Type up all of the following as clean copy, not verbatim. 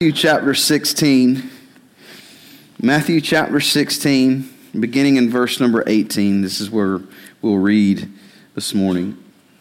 Chapter 16. Matthew chapter 16, beginning in verse number 18. This is where we'll read this morning.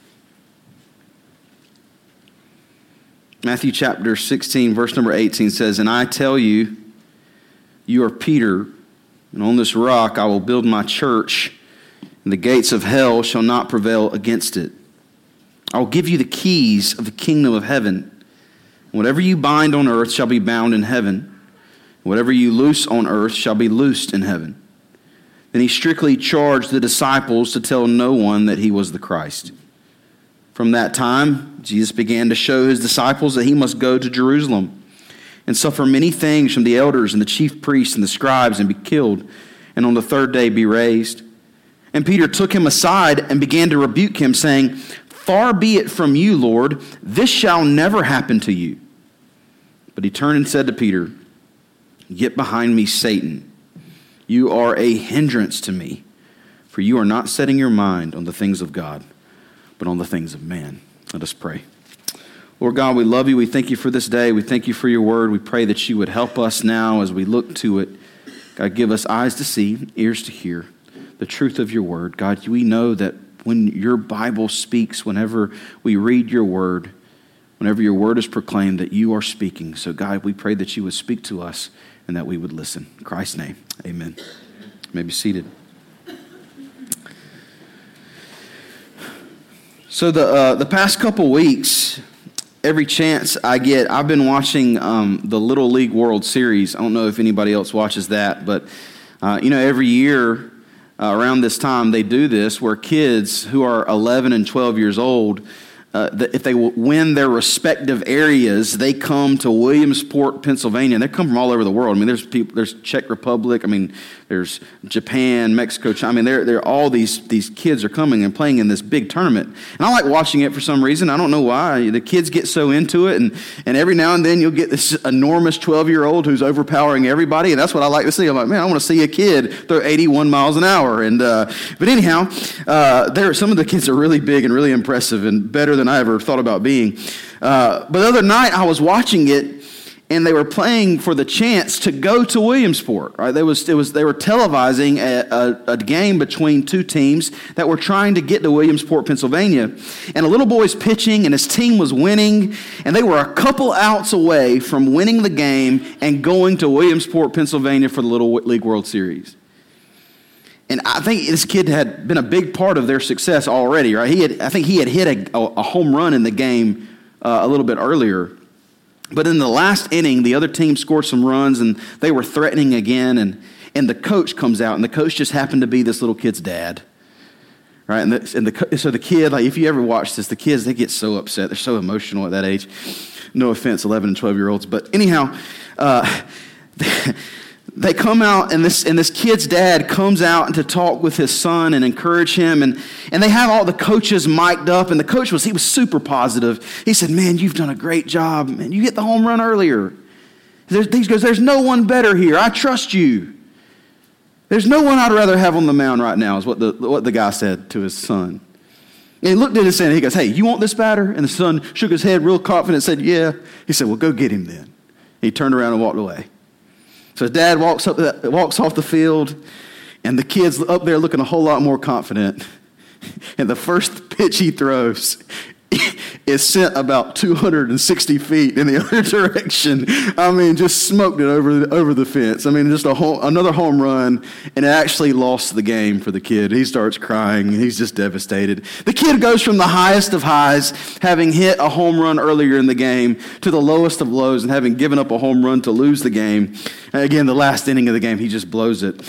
Matthew chapter 16, verse number 18 says, "And I tell you, you are Peter, and on this rock I will build my church, and the gates of hell shall not prevail against it. I will give you the keys of the kingdom of heaven. Whatever you bind on earth shall be bound in heaven. Whatever you loose on earth shall be loosed in heaven." Then he strictly charged the disciples to tell no one that he was the Christ. From that time, Jesus began to show his disciples that he must go to Jerusalem and suffer many things from the elders and the chief priests and the scribes and be killed, and on the third day be raised. And Peter took him aside and began to rebuke him, saying, "Far be it from you, Lord, this shall never happen to you." But he turned and said to Peter, "Get behind me, Satan. You are a hindrance to me, for you are not setting your mind on the things of God, but on the things of man." Let us pray. Lord God, we love you. We thank you for this day. We thank you for your word. We pray that you would help us now as we look to it. God, give us eyes to see, ears to hear the truth of your word. God, we know that when your Bible speaks, whenever we read your word, whenever your word is proclaimed, that you are speaking. So God, we pray that you would speak to us and that we would listen. In Christ's name, amen. You may be seated. So the past couple weeks, every chance I get, I've been watching the Little League World Series. I don't know if anybody else watches that, but every year around this time, they do this where kids who are 11 and 12 years old, if they win their respective areas, they come to Williamsport, Pennsylvania. And they come from all over the world. I mean, there's people, there's Czech Republic. I mean, there's Japan, Mexico, China. I mean, they're all these kids are coming and playing in this big tournament. And I like watching it for some reason. I don't know why. The kids get so into it, and every now and then you'll get this enormous 12-year-old who's overpowering everybody, and that's what I like to see. I'm like, man, I want to see a kid throw 81 miles an hour. And but anyhow, some of the kids are really big and really impressive and better than I ever thought about being. But the other night I was watching it, and they were playing for the chance to go to Williamsport. Right? They were televising a game between two teams that were trying to get to Williamsport, Pennsylvania. And a little boy's pitching, and his team was winning, and they were a couple outs away from winning the game and going to Williamsport, Pennsylvania for the Little League World Series. And I think this kid had been a big part of their success already, right? I think he had hit a home run in the game a little bit earlier. But in the last inning, the other team scored some runs, and they were threatening again. And the coach comes out, and the coach just happened to be this little kid's dad, right? So the kid, like if you ever watch this, the kids, they get so upset. They're so emotional at that age. No offense, 11 and 12-year-olds. But anyhow, they come out, and this kid's dad comes out to talk with his son and encourage him, and they have all the coaches mic'd up, and the coach was super positive. He said, "Man, you've done a great job. Man, you hit the home run earlier." He goes, "There's no one better here. I trust you. There's no one I'd rather have on the mound right now," is what the guy said to his son. And he looked at his son, and he goes, "Hey, you want this batter?" And the son shook his head real confident and said, "Yeah." He said, "Well, go get him then." He turned around and walked away. So his dad walks off the field, and the kid's up there looking a whole lot more confident. And the first pitch he throws is sent about 260 feet in the other direction. I mean, just smoked it over the fence. I mean, just another home run, and it actually lost the game for the kid. He starts crying. He's just devastated. The kid goes from the highest of highs, having hit a home run earlier in the game, to the lowest of lows and having given up a home run to lose the game. And again, the last inning of the game, he just blows it.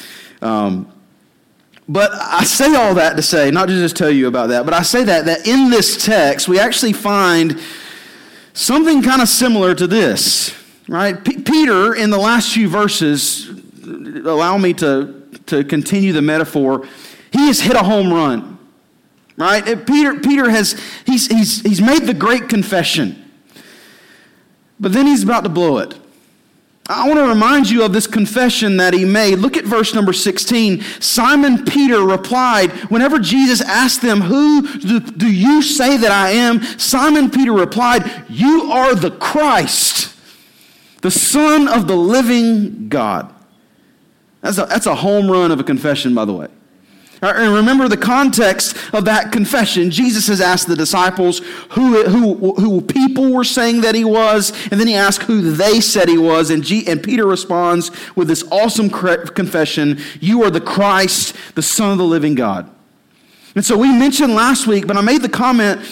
But I say all that to say, not to just tell you about that, but I say that in this text, we actually find something kind of similar to this, right? Peter, in the last few verses, allow me to continue the metaphor, he has hit a home run, right? Peter he's made the great confession, but then he's about to blow it. I want to remind you of this confession that he made. Look at verse number 16. Simon Peter replied, whenever Jesus asked them, "Who do you say that I am?" Simon Peter replied, "You are the Christ, The Son of the living God. That's a home run of a confession, by the way. And remember the context of that confession. Jesus has asked the disciples who people were saying that he was, and then he asked who they said he was, and Peter responds with this awesome confession, "You are the Christ, the Son of the living God." And so we mentioned last week, but I made the comment,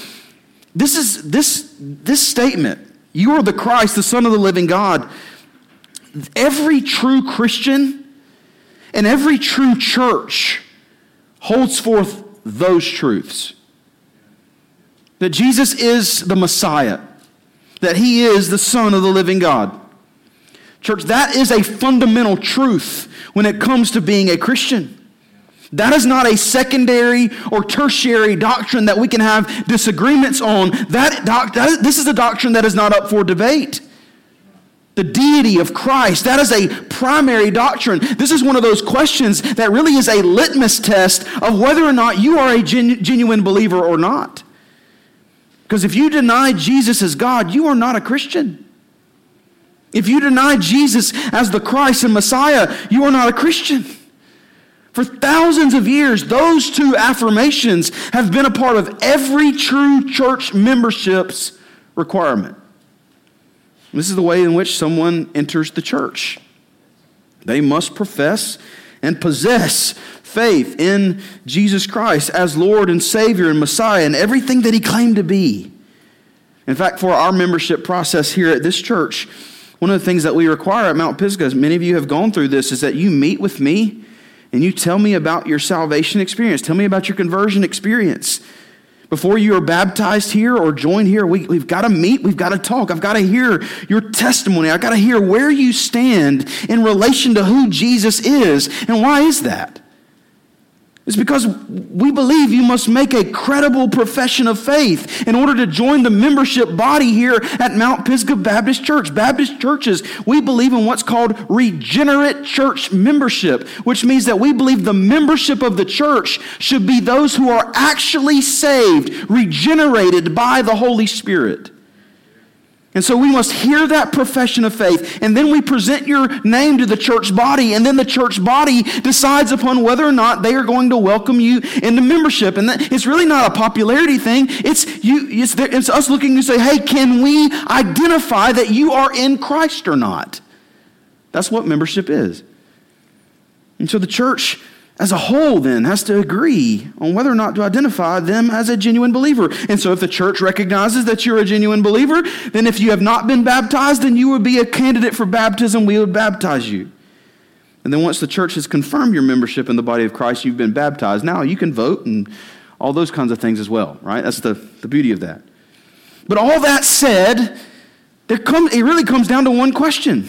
this statement, "You are the Christ, the Son of the living God," every true Christian and every true church holds forth those truths. That Jesus is the Messiah. That he is the Son of the living God. Church, that is a fundamental truth when it comes to being a Christian. That is not a secondary or tertiary doctrine that we can have disagreements on. This is a doctrine that is not up for debate. The deity of Christ, that is a primary doctrine. This is one of those questions that really is a litmus test of whether or not you are a genuine believer or not. Because if you deny Jesus as God, you are not a Christian. If you deny Jesus as the Christ and Messiah, you are not a Christian. For thousands of years, those two affirmations have been a part of every true church membership's requirement. This is the way in which someone enters the church. They must profess and possess faith in Jesus Christ as Lord and Savior and Messiah and everything that he claimed to be. In fact, for our membership process here at this church, one of the things that we require at Mount Pisgah, as many of you have gone through this, is that you meet with me and you tell me about your salvation experience. Tell me about your conversion experience. Before you are baptized here or joined here, we've got to meet, we've got to talk. I've got to hear your testimony. I've got to hear where you stand in relation to who Jesus is. And why is that? It's because we believe you must make a credible profession of faith in order to join the membership body here at Mount Pisgah Baptist Church. Baptist churches, we believe in what's called regenerate church membership, which means that we believe the membership of the church should be those who are actually saved, regenerated by the Holy Spirit. And so we must hear that profession of faith, and then we present your name to the church body, and then the church body decides upon whether or not they are going to welcome you into membership. And it's really not a popularity thing. It's us looking to say, hey, can we identify that you are in Christ or not? That's what membership is. And so the church as a whole then has to agree on whether or not to identify them as a genuine believer. And so if the church recognizes that you're a genuine believer, then if you have not been baptized, then you would be a candidate for baptism. We would baptize you. And then once the church has confirmed your membership in the body of Christ, you've been baptized. Now you can vote and all those kinds of things as well, right? That's the beauty of that. But all that said, it really comes down to one question.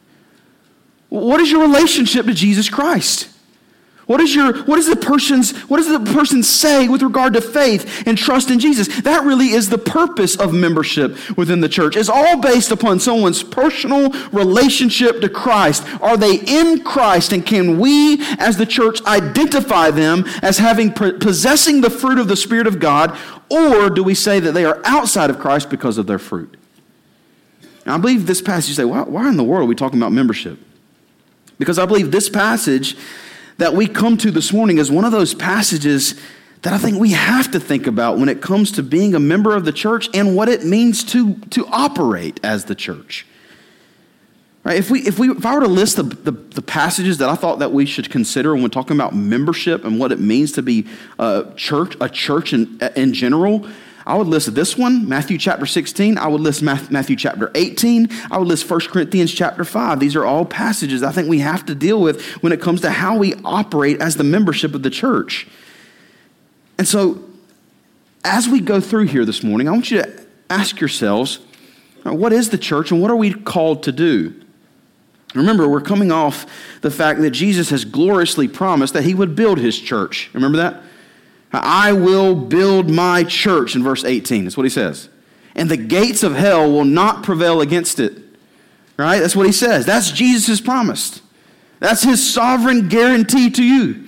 What is your relationship to Jesus Christ? What does the person say with regard to faith and trust in Jesus? That really is the purpose of membership within the church. It's all based upon someone's personal relationship to Christ. Are they in Christ, and can we as the church identify them as possessing the fruit of the Spirit of God, or do we say that they are outside of Christ because of their fruit? Now, I believe this passage, you say, why in the world are we talking about membership? Because I believe this passage that we come to this morning is one of those passages that I think we have to think about when it comes to being a member of the church and what it means to operate as the church. Right? If I were to list the passages that I thought that we should consider when we're talking about membership and what it means to be a church in general, I would list this one, Matthew chapter 16. I would list Matthew chapter 18. I would list 1 Corinthians chapter 5. These are all passages I think we have to deal with when it comes to how we operate as the membership of the church. And so, as we go through here this morning, I want you to ask yourselves, what is the church and what are we called to do? Remember, we're coming off the fact that Jesus has gloriously promised that he would build his church. Remember that? I will build my church in verse 18. That's what he says. And the gates of hell will not prevail against it. Right? That's what he says. That's Jesus' promise. That's his sovereign guarantee to you.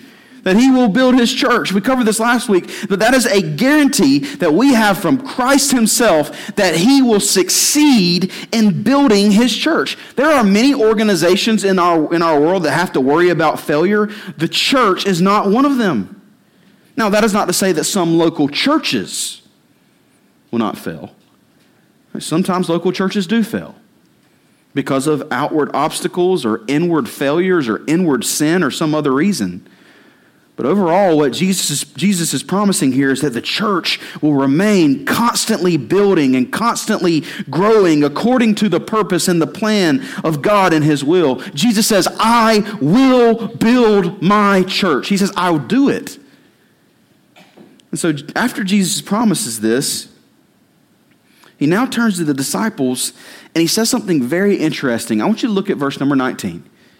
that he will build his church. We covered this last week, but that is a guarantee that we have from Christ himself that he will succeed in building his church. There are many organizations in our world that have to worry about failure. The church is not one of them. Now, that is not to say that some local churches will not fail. Sometimes local churches do fail because of outward obstacles or inward failures or inward sin or some other reason. But overall, what Jesus is promising here is that the church will remain constantly building and constantly growing according to the purpose and the plan of God and his will. Jesus says, I will build my church. He says, I will do it. And so after Jesus promises this, he now turns to the disciples and he says something very interesting. I want you to look at verse number 19.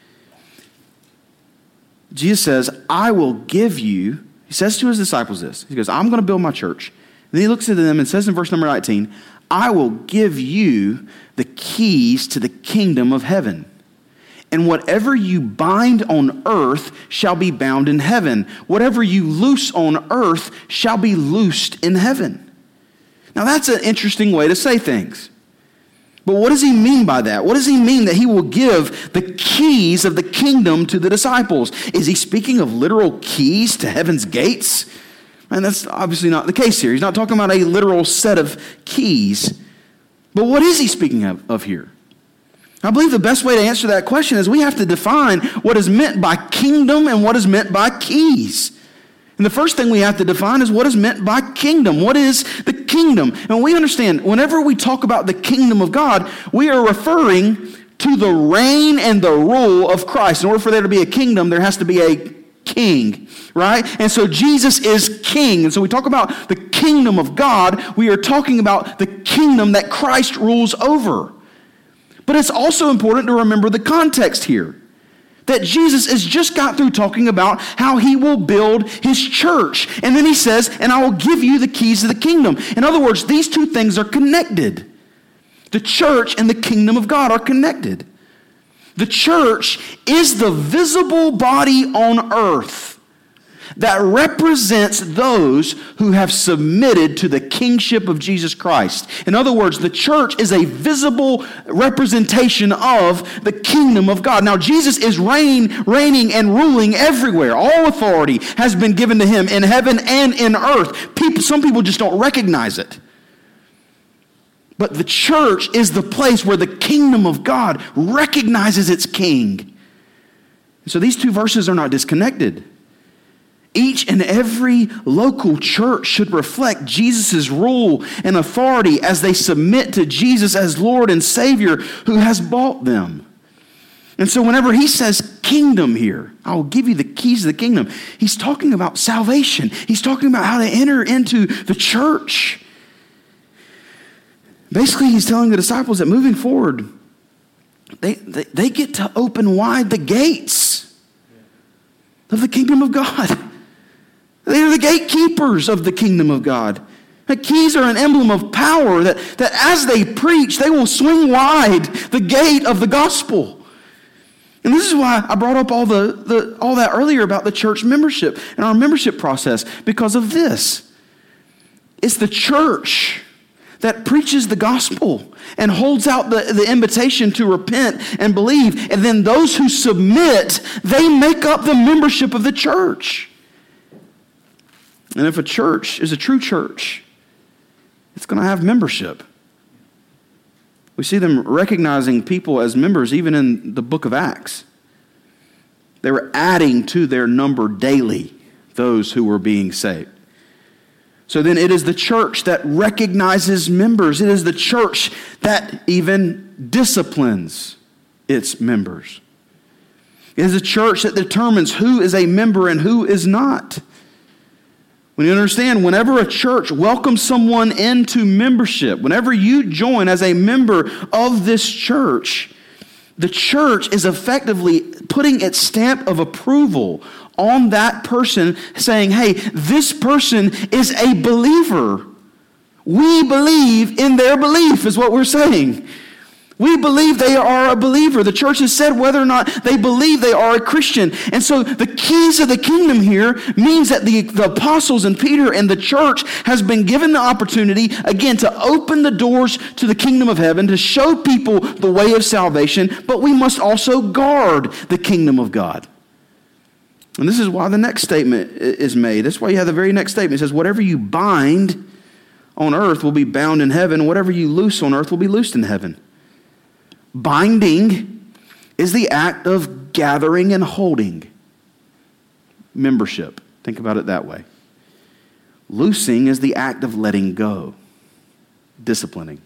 Jesus says, I will give you, he says to his disciples this. He goes, I'm going to build my church. And then he looks at them and says in verse number 19, I will give you the keys to the kingdom of heaven. And whatever you bind on earth shall be bound in heaven. Whatever you loose on earth shall be loosed in heaven. Now that's an interesting way to say things. But what does he mean by that? What does he mean that he will give the keys of the kingdom to the disciples? Is he speaking of literal keys to heaven's gates? And that's obviously not the case here. He's not talking about a literal set of keys. But what is he speaking of here? I believe the best way to answer that question is we have to define what is meant by kingdom and what is meant by keys. And the first thing we have to define is what is meant by kingdom. What is the kingdom? And we understand whenever we talk about the kingdom of God, we are referring to the reign and the rule of Christ. In order for there to be a kingdom, there has to be a king, right? And so Jesus is king. And so we talk about the kingdom of God, we are talking about the kingdom that Christ rules over. But it's also important to remember the context here. That Jesus has just got through talking about how he will build his church. And then he says, and I will give you the keys to the kingdom. In other words, these two things are connected. The church and the kingdom of God are connected. The church is the visible body on earth that represents those who have submitted to the kingship of Jesus Christ. In other words, the church is a visible representation of the kingdom of God. Now, Jesus is reigning and ruling everywhere. All authority has been given to him in heaven and in earth. Some people just don't recognize it. But the church is the place where the kingdom of God recognizes its king. So these two verses are not disconnected. Each and every local church should reflect Jesus' rule and authority as they submit to Jesus as Lord and Savior who has bought them. And so whenever he says kingdom here, I will give you the keys of the kingdom, he's talking about salvation. He's talking about how to enter into the church. Basically, he's telling the disciples that moving forward, they get to open wide the gates of the kingdom of God. They are the gatekeepers of the kingdom of God. The keys are an emblem of power that as they preach, they will swing wide the gate of the gospel. And this is why I brought up all that earlier about the church membership and our membership process, because of this. It's the church that preaches the gospel and holds out the invitation to repent and believe. And then those who submit, they make up the membership of the church. And if a church is a true church, it's going to have membership. We see them recognizing people as members even in the book of Acts. They were adding to their number daily those who were being saved. So then it is the church that recognizes members. It is the church that even disciplines its members. It is a church that determines who is a member and who is not. When you understand, whenever a church welcomes someone into membership, whenever you join as a member of this church, the church is effectively putting its stamp of approval on that person, saying, hey, this person is a believer. We believe in their belief, is what we're saying. We believe they are a believer. The church has said whether or not they believe they are a Christian. And so the keys of the kingdom here means that the apostles and Peter and the church has been given the opportunity, again, to open the doors to the kingdom of heaven, to show people the way of salvation, but we must also guard the kingdom of God. And this is why the next statement is made. That's why you have the very next statement. It says, whatever you bind on earth will be bound in heaven. Whatever you loose on earth will be loosed in heaven. Binding is the act of gathering and holding. Membership. Think about it that way. Loosing is the act of letting go. Disciplining.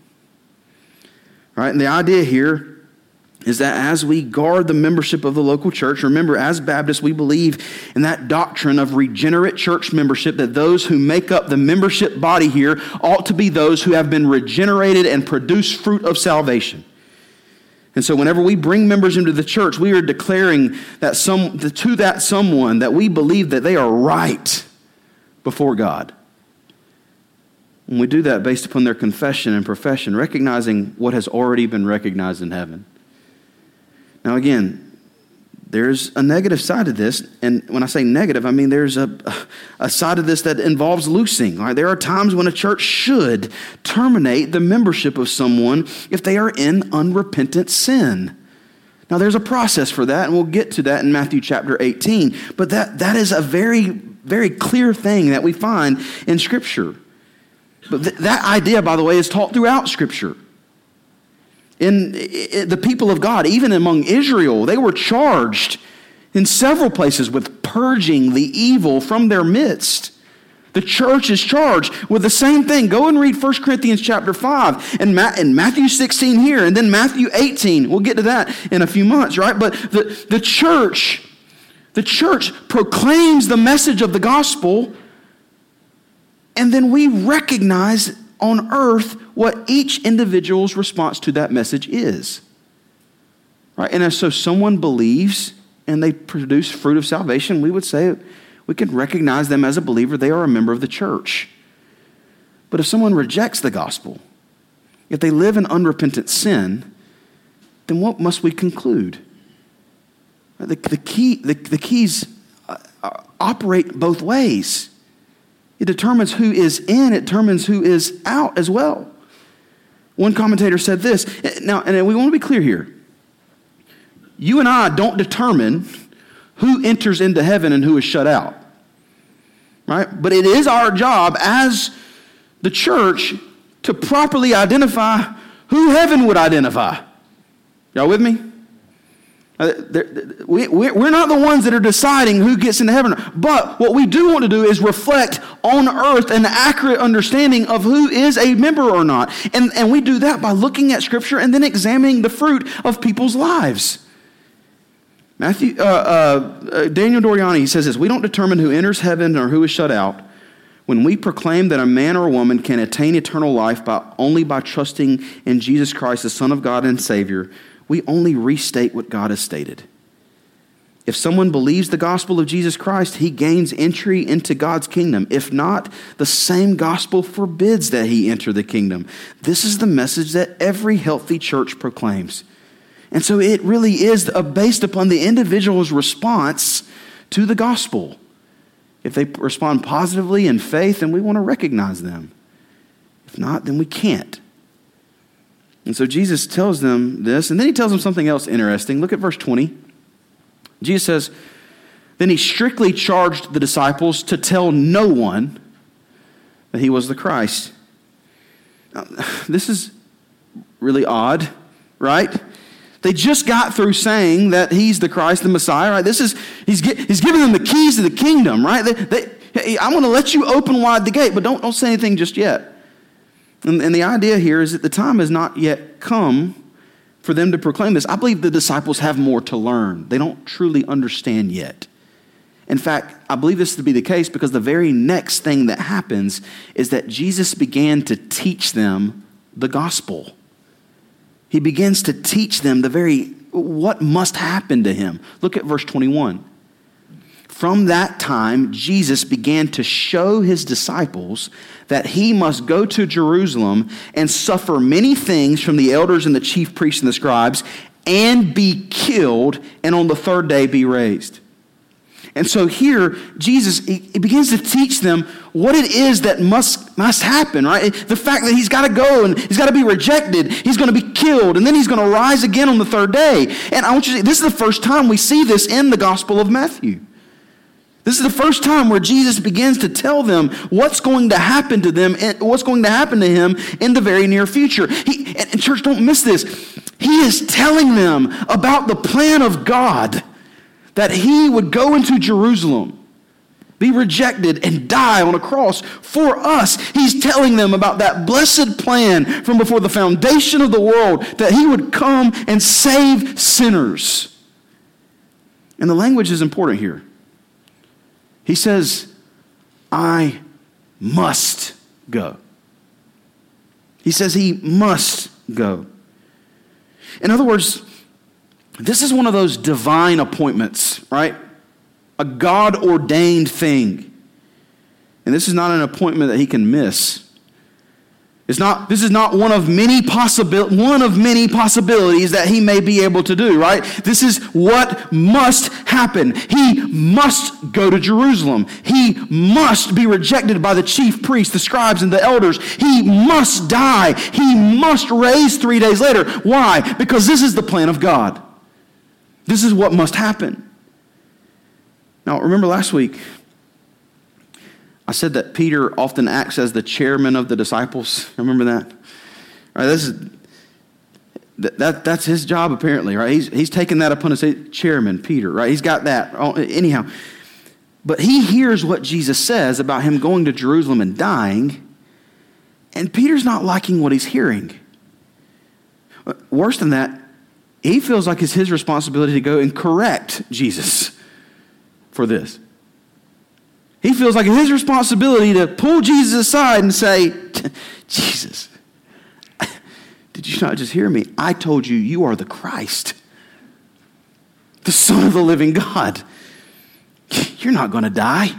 All right, and the idea here is that as we guard the membership of the local church, remember, as Baptists, we believe in that doctrine of regenerate church membership, that those who make up the membership body here ought to be those who have been regenerated and produce fruit of salvation. And so whenever we bring members into the church, we are declaring that to that someone that we believe that they are right before God. And we do that based upon their confession and profession, recognizing what has already been recognized in heaven. Now again, there's a negative side to this, and when I say negative, I mean there's a side of this that involves loosing. Right? There are times when a church should terminate the membership of someone if they are in unrepentant sin. Now there's a process for that, and we'll get to that in Matthew chapter 18, but that is a very, very clear thing that we find in Scripture. But that idea, by the way, is taught throughout Scripture. In the people of God, even among Israel, they were charged in several places with purging the evil from their midst. The church is charged with the same thing. Go and read 1 Corinthians chapter 5 and Matthew 16 here, and then Matthew 18. We'll get to that in a few months, right? But the church proclaims the message of the gospel, and then we recognize on earth what each individual's response to that message is. Right? And so someone believes and they produce fruit of salvation, we would say we can recognize them as a believer. They are a member of the church. But if someone rejects the gospel, if they live in unrepentant sin, then what must we conclude? The keys operate both ways. It determines who is in, it determines who is out as well. One commentator said this. Now, and we want to be clear here. You and I don't determine who enters into heaven and who is shut out. Right? But it is our job as the church to properly identify who heaven would identify. Y'all with me? We're not the ones that are deciding who gets into heaven. But what we do want to do is reflect on earth an accurate understanding of who is a member or not. And we do that by looking at Scripture and then examining the fruit of people's lives. Daniel Doriani, he says this: we don't determine who enters heaven or who is shut out when we proclaim that a man or a woman can attain eternal life only by trusting in Jesus Christ, the Son of God and Savior. We only restate what God has stated. If someone believes the gospel of Jesus Christ, he gains entry into God's kingdom. If not, the same gospel forbids that he enter the kingdom. This is the message that every healthy church proclaims. And so it really is based upon the individual's response to the gospel. If they respond positively in faith, then we want to recognize them. If not, then we can't. And so Jesus tells them this, and then he tells them something else interesting. Look at verse 20. Jesus says, then he strictly charged the disciples to tell no one that he was the Christ. Now, this is really odd, right? They just got through saying that he's the Christ, the Messiah, right? He's giving them the keys to the kingdom, right? I want to let you open wide the gate, but don't say anything just yet. And the idea here is that the time has not yet come for them to proclaim this. I believe the disciples have more to learn. They don't truly understand yet. In fact, I believe this to be the case because the very next thing that happens is that Jesus began to teach them the gospel. He begins to teach them what must happen to him. Look at verse 21. From that time, Jesus began to show his disciples that he must go to Jerusalem and suffer many things from the elders and the chief priests and the scribes and be killed and on the third day be raised. And so here, Jesus, he begins to teach them what it is that must happen, right? The fact that he's got to go and he's got to be rejected, he's going to be killed, and then he's going to rise again on the third day. And I want you to see, this is the first time we see this in the Gospel of Matthew. This is the first time where Jesus begins to tell them what's going to happen to them, and what's going to happen to him in the very near future. And church, don't miss this. He is telling them about the plan of God, that he would go into Jerusalem, be rejected, and die on a cross for us. He's telling them about that blessed plan from before the foundation of the world, that he would come and save sinners. And the language is important here. He says, I must go. He says he must go. In other words, this is one of those divine appointments, right? A God-ordained thing. And this is not an appointment that he can miss. This is not one of many possibilities that he may be able to do, right? This is what must happen. He must go to Jerusalem. He must be rejected by the chief priests, the scribes, and the elders. He must die. He must raise 3 days later. Why? Because this is the plan of God. This is what must happen. Now, remember last week, I said that Peter often acts as the chairman of the disciples. Remember that? All right, that's his job apparently, right? He's taken that upon his chairman, Peter, right? He's got that. Anyhow, but he hears what Jesus says about him going to Jerusalem and dying, and Peter's not liking what he's hearing. Worse than that, he feels like it's his responsibility to go and correct Jesus for this. He feels like it's his responsibility to pull Jesus aside and say, Jesus, did you not just hear me? I told you you are the Christ, the Son of the living God. You're not going to die.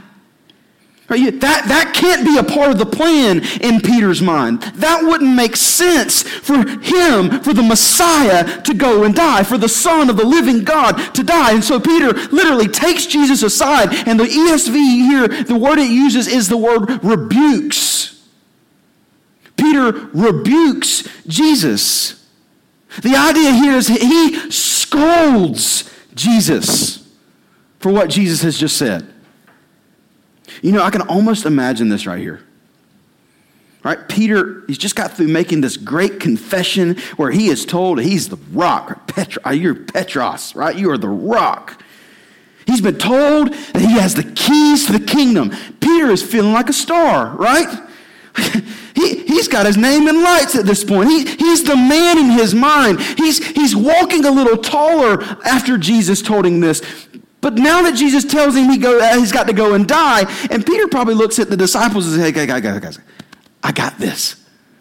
That can't be a part of the plan in Peter's mind. That wouldn't make sense for him, for the Messiah to go and die, for the Son of the living God to die. And so Peter literally takes Jesus aside, and the ESV here, the word it uses is the word rebukes. Peter rebukes Jesus. The idea here is he scolds Jesus for what Jesus has just said. You know, I can almost imagine this right here. Right? Peter, he's just got through making this great confession where he is told he's the rock. You're Petros, right? You are the rock. He's been told that he has the keys to the kingdom. Peter is feeling like a star, right? He's got his name in lights at this point. He's the man in his mind. He's walking a little taller after Jesus told him this. But now that Jesus tells him he's got to go and die, and Peter probably looks at the disciples and says, hey, guys, I got this.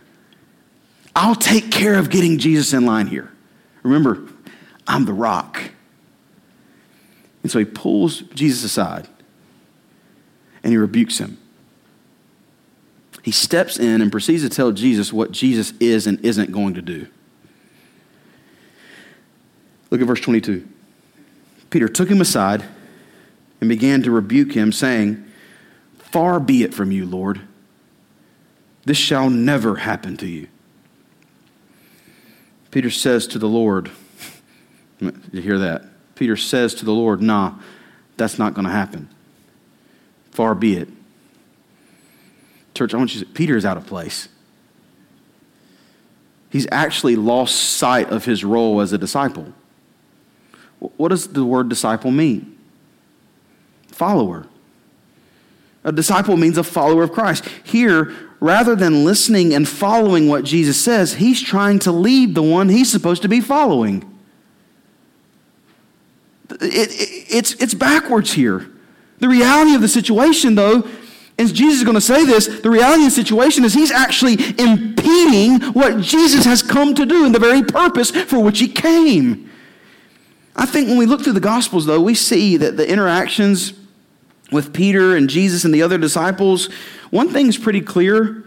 I'll take care of getting Jesus in line here. Remember, I'm the rock. And so he pulls Jesus aside, and he rebukes him. He steps in and proceeds to tell Jesus what Jesus is and isn't going to do. Look at verse 22. Peter took him aside and began to rebuke him, saying, far be it from you, Lord. This shall never happen to you. Peter says to the Lord, did you hear that? Peter says to the Lord, nah, that's not going to happen. Far be it. Church, I want you to see, Peter is out of place. He's actually lost sight of his role as a disciple. What does the word disciple mean? Follower. A disciple means a follower of Christ. Here, rather than listening and following what Jesus says, he's trying to lead the one he's supposed to be following. It's backwards here. The reality of the situation, though, and Jesus is going to say this, the reality of the situation is he's actually impeding what Jesus has come to do and the very purpose for which he came. I think when we look through the Gospels, though, we see that the interactions with Peter and Jesus and the other disciples, one thing's pretty clear,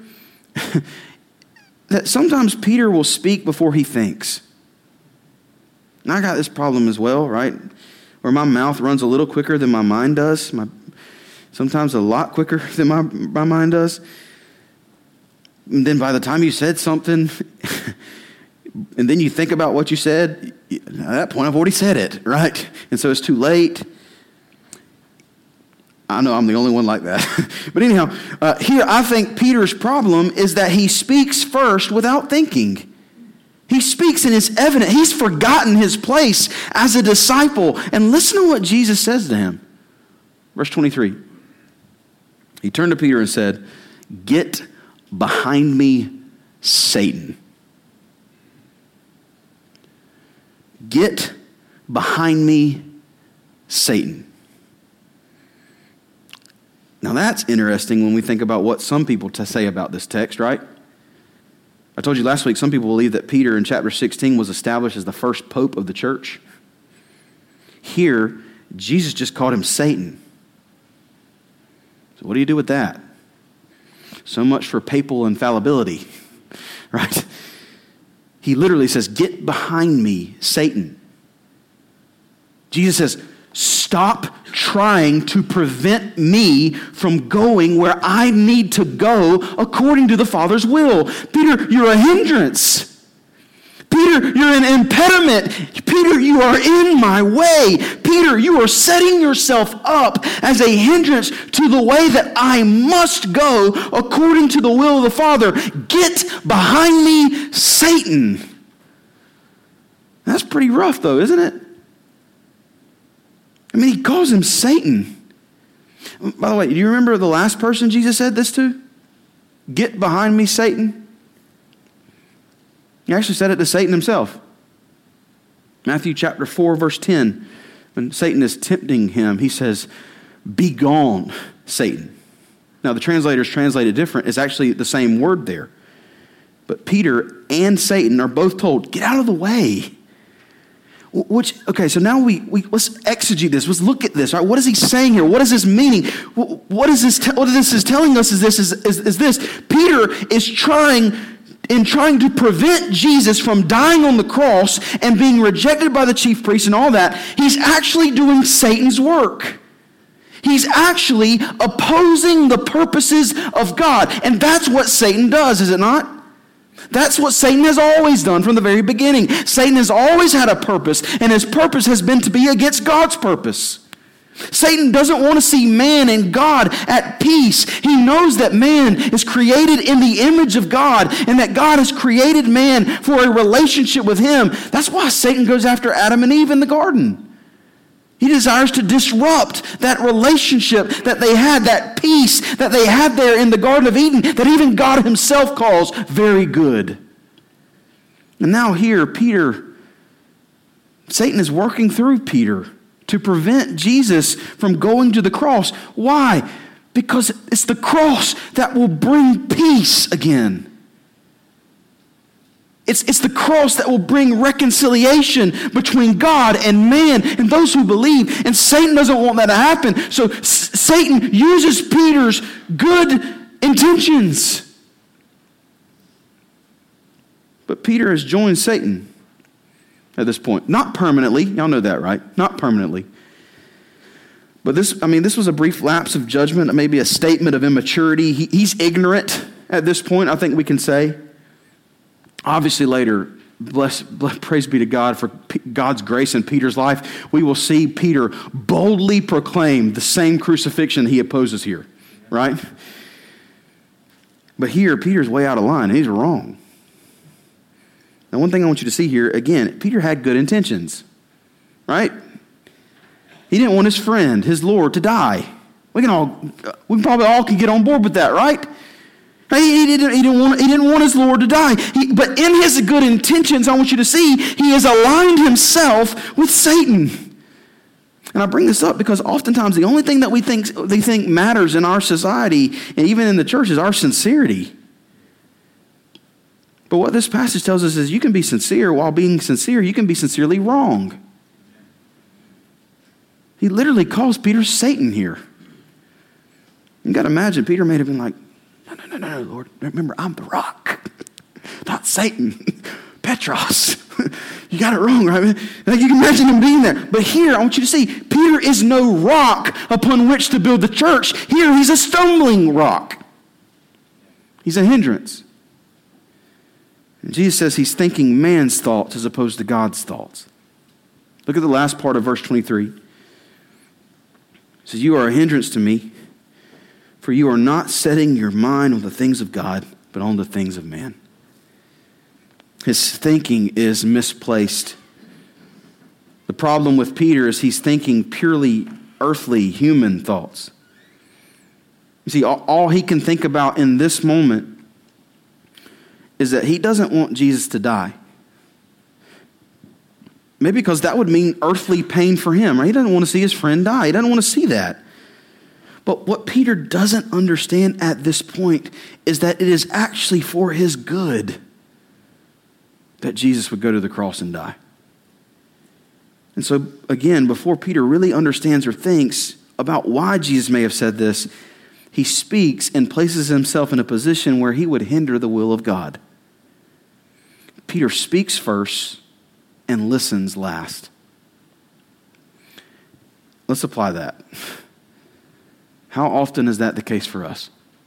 that sometimes Peter will speak before he thinks. And I got this problem as well, right? Where my mouth runs a little quicker than my mind does. Sometimes a lot quicker than my mind does. And then by the time you said something, and then you think about what you said, at that point I've already said it, right? And so it's too late. I know I'm the only one like that. But anyhow, here I think Peter's problem is that he speaks first without thinking. He speaks and it's evident. He's forgotten his place as a disciple. And listen to what Jesus says to him. Verse 23. He turned to Peter and said, "Get behind me, Satan." Get behind me, Satan. Now that's interesting when we think about what some people say about this text, right? I told you last week, some people believe that Peter in chapter 16 was established as the first pope of the church. Here, Jesus just called him Satan. So what do you do with that? So much for papal infallibility, right? He literally says, "Get behind me, Satan." Jesus says, stop trying to prevent me from going where I need to go according to the Father's will. Peter, you're a hindrance. Peter, you're an impediment. Peter, you are in my way. Peter, you are setting yourself up as a hindrance to the way that I must go according to the will of the Father. Get behind me, Satan. That's pretty rough though, isn't it? I mean, he calls him Satan. By the way, do you remember the last person Jesus said this to? Get behind me, Satan. He actually said it to Satan himself. Matthew chapter 4, verse 10. When Satan is tempting him, he says, "Be gone, Satan." Now, the translators translate it different. It's actually the same word there. But Peter and Satan are both told, get out of the way. Okay, so now let's exegete this. Let's look at this. Right? What is he saying here? What is this meaning? What is this? What this is telling us is this. Peter is trying to prevent Jesus from dying on the cross and being rejected by the chief priests and all that. He's actually doing Satan's work. He's actually opposing the purposes of God. And that's what Satan does, is it not? That's what Satan has always done from the very beginning. Satan has always had a purpose, and his purpose has been to be against God's purpose. Satan doesn't want to see man and God at peace. He knows that man is created in the image of God, and that God has created man for a relationship with him. That's why Satan goes after Adam and Eve in the garden. He desires to disrupt that relationship that they had, that peace that they had there in the Garden of Eden, that even God himself calls very good. And now here, Satan is working through Peter to prevent Jesus from going to the cross. Why? Because it's the cross that will bring peace again. It's the cross that will bring reconciliation between God and man and those who believe. And Satan doesn't want that to happen. So Satan uses Peter's good intentions. But Peter has joined Satan at this point. Not permanently. Y'all know that, right? Not permanently. But this was a brief lapse of judgment, maybe a statement of immaturity. He's ignorant at this point, I think we can say. Obviously later, praise be to God for God's grace in Peter's life, we will see Peter boldly proclaim the same crucifixion he opposes here, right? But here, Peter's way out of line, and he's wrong. Now, one thing I want you to see here, again, Peter had good intentions, right? He didn't want his friend, his Lord, to die. We probably all can get on board with that, right? He didn't want his Lord to die. But in his good intentions, I want you to see, he has aligned himself with Satan. And I bring this up because oftentimes the only thing that they think matters in our society, and even in the church, is our sincerity. But what this passage tells us is you can be sincere. While being sincere, you can be sincerely wrong. He literally calls Peter Satan here. You got to imagine, Peter may have been like, no, Lord. Remember, I'm the rock, not Satan. Petros. You got it wrong, right? Like you can imagine him being there. But here, I want you to see, Peter is no rock upon which to build the church. Here, he's a stumbling rock. He's a hindrance. And Jesus says he's thinking man's thoughts as opposed to God's thoughts. Look at the last part of verse 23. It says, you are a hindrance to me, for you are not setting your mind on the things of God, but on the things of man. His thinking is misplaced. The problem with Peter is he's thinking purely earthly, human thoughts. You see, all he can think about in this moment is that he doesn't want Jesus to die. Maybe because that would mean earthly pain for him, right? He doesn't want to see his friend die. He doesn't want to see that. But what Peter doesn't understand at this point is that it is actually for his good that Jesus would go to the cross and die. And so, again, before Peter really understands or thinks about why Jesus may have said this, he speaks and places himself in a position where he would hinder the will of God. Peter speaks first and listens last. Let's apply that. How often is that the case for us?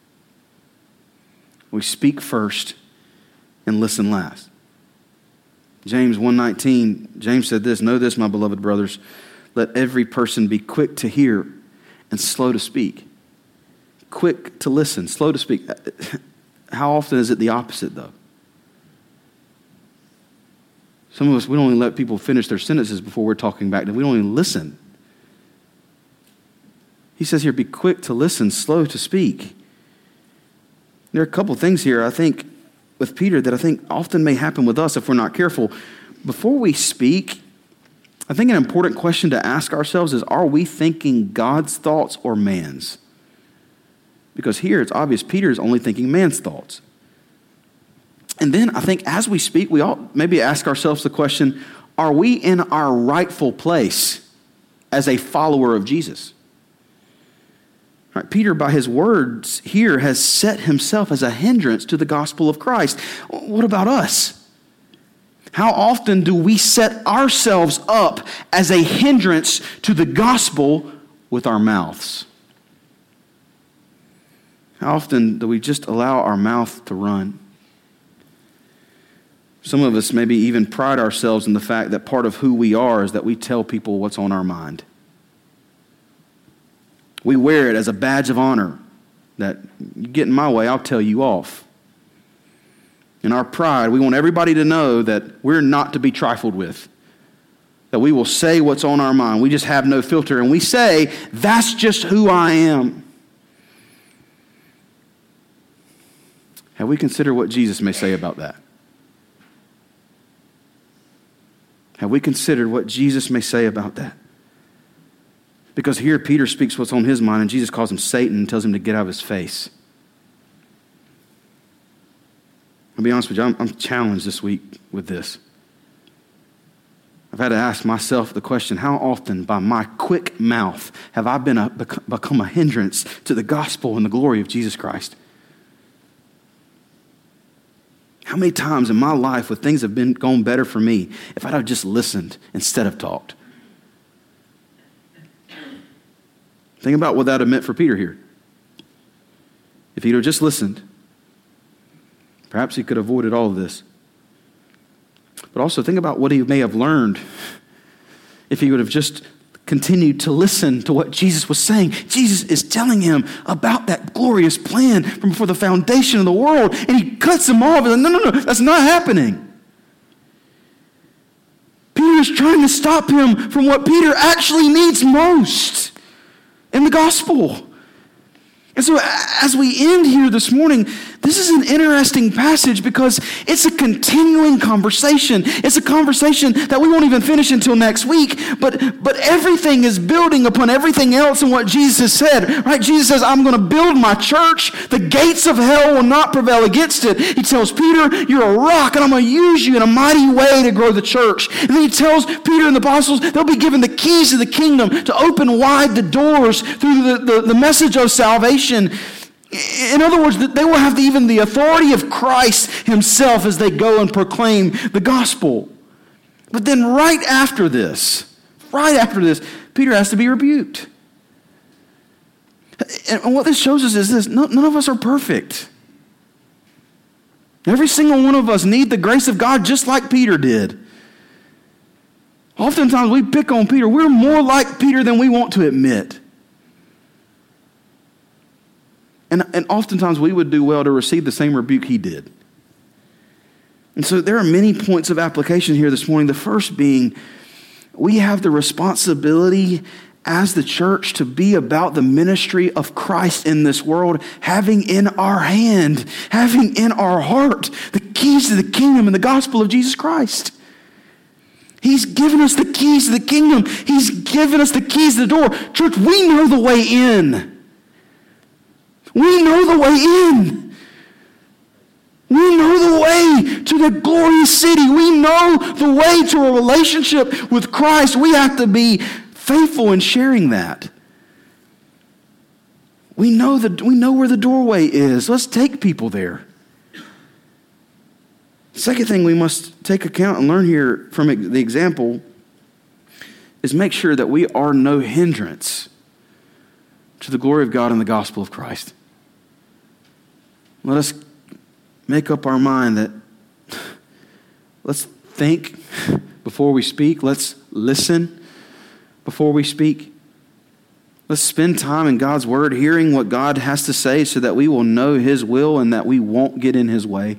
We speak first and listen last. James 1:19, James said this, know this, my beloved brothers, let every person be quick to hear and slow to speak. Quick to listen, slow to speak. How often is it the opposite, though? Some of us, we don't even let people finish their sentences before we're talking back to them. We don't even listen. He says here, be quick to listen, slow to speak. There are a couple things here, I think, with Peter that I think often may happen with us if we're not careful. Before we speak, I think an important question to ask ourselves is, are we thinking God's thoughts or man's? Because here it's obvious Peter is only thinking man's thoughts. And then I think as we speak, we all maybe ask ourselves the question, are we in our rightful place as a follower of Jesus? Right, Peter, by his words here, has set himself as a hindrance to the gospel of Christ. What about us? How often do we set ourselves up as a hindrance to the gospel with our mouths? How often do we just allow our mouth to run? Some of us maybe even pride ourselves in the fact that part of who we are is that we tell people what's on our mind. We wear it as a badge of honor that you get in my way, I'll tell you off. In our pride, we want everybody to know that we're not to be trifled with, that we will say what's on our mind. We just have no filter, and we say, that's just who I am. Have we considered what Jesus may say about that? Have we considered what Jesus may say about that? Because here Peter speaks what's on his mind, and Jesus calls him Satan and tells him to get out of his face. I'll be honest with you, I'm challenged this week with this. I've had to ask myself the question, how often by my quick mouth have I become a hindrance to the gospel and the glory of Jesus Christ? How many times in my life would things have been gone better for me if I'd have just listened instead of talked? Think about what that had meant for Peter here. If he'd have just listened, perhaps he could have avoided all of this. But also think about what he may have learned if he would have just continued to listen to what Jesus was saying. Jesus is telling him about that glorious plan from before the foundation of the world, and he cuts him off and says, no, that's not happening. Peter is trying to stop him from what Peter actually needs most in the gospel. And so as we end here this morning, this is an interesting passage because it's a continuing conversation. It's a conversation that we won't even finish until next week, but everything is building upon everything else in what Jesus has said, right? Jesus says, I'm going to build my church. The gates of hell will not prevail against it. He tells Peter, you're a rock, and I'm going to use you in a mighty way to grow the church. And then he tells Peter and the apostles, they'll be given the keys of the kingdom to open wide the doors through the message of salvation. In other words, they will have even the authority of Christ himself as they go and proclaim the gospel. But then right after this, Peter has to be rebuked. And what this shows us is this: none of us are perfect. Every single one of us need the grace of God just like Peter did. Oftentimes we pick on Peter. We're more like Peter than we want to admit. And oftentimes we would do well to receive the same rebuke he did. And so there are many points of application here this morning. The first being, we have the responsibility as the church to be about the ministry of Christ in this world, having in our hand, having in our heart the keys to the kingdom and the gospel of Jesus Christ. He's given us the keys to the kingdom. He's given us the keys to the door. Church, we know the way in. We know the way in. We know the way to the glorious city. We know the way to a relationship with Christ. We have to be faithful in sharing that. We know where the doorway is. Let's take people there. Second thing we must take account and learn here from the example is make sure that we are no hindrance to the glory of God and the gospel of Christ. Let us make up our mind that let's think before we speak. Let's listen before we speak. Let's spend time in God's word, hearing what God has to say so that we will know his will and that we won't get in his way.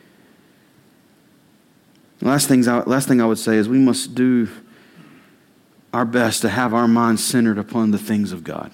Last thing I would say is we must do our best to have our minds centered upon the things of God.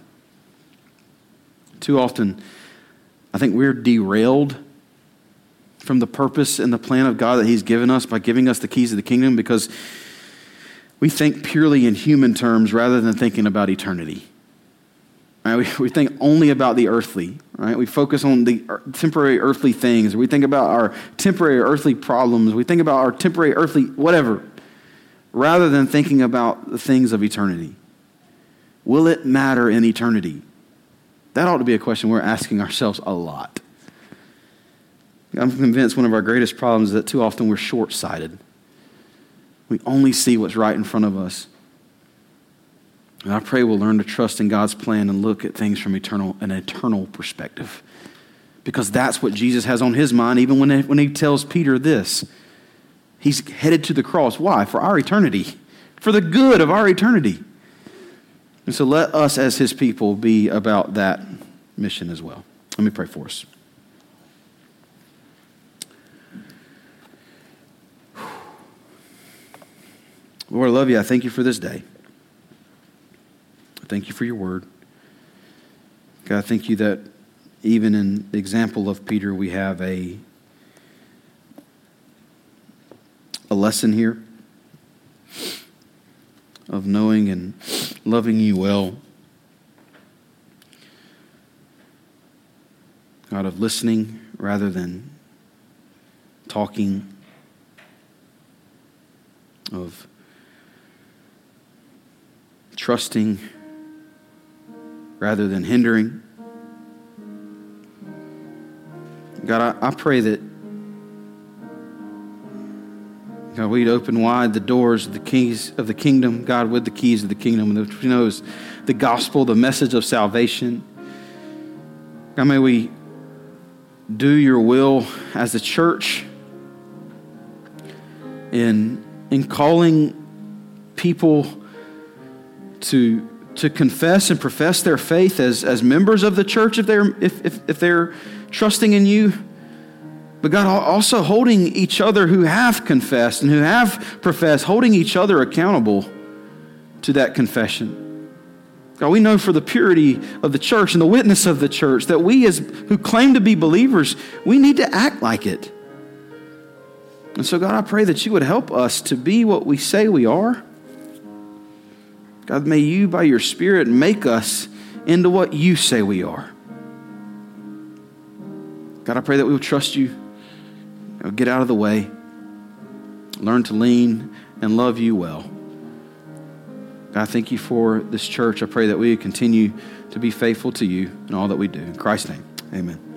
Too often, I think we're derailed from the purpose and the plan of God that he's given us by giving us the keys of the kingdom because we think purely in human terms rather than thinking about eternity. Right? We think only about the earthly. Right? We focus on the temporary earthly things. We think about our temporary earthly problems. We think about our temporary earthly whatever, rather than thinking about the things of eternity. Will it matter in eternity? That ought to be a question we're asking ourselves a lot. I'm convinced one of our greatest problems is that too often we're short-sighted. We only see what's right in front of us. And I pray we'll learn to trust in God's plan and look at things from an eternal perspective. Because that's what Jesus has on his mind, even when he tells Peter this. He's headed to the cross. Why? For our eternity. For the good of our eternity. And so let us as his people be about that mission as well. Let me pray for us. Lord, I love you. I thank you for this day. I thank you for your word. God, I thank you that even in the example of Peter, we have a lesson here of knowing and loving you well. God, of listening rather than talking. Of trusting rather than hindering. God, I pray that God, we'd open wide the doors of the keys of the kingdom, God, with the keys of the kingdom, which we know is the gospel, the message of salvation. God, may we do your will as a church in calling people to confess and profess their faith as members of the church if they're trusting in you. But God, also holding each other who have confessed and who have professed, holding each other accountable to that confession. God, we know for the purity of the church and the witness of the church that we as who claim to be believers, we need to act like it. And so, God, I pray that you would help us to be what we say we are. God, may you, by your Spirit, make us into what you say we are. God, I pray that we will trust you, get out of the way, learn to lean and love you well. God, I thank you for this church. I pray that we continue to be faithful to you in all that we do. In Christ's name, amen.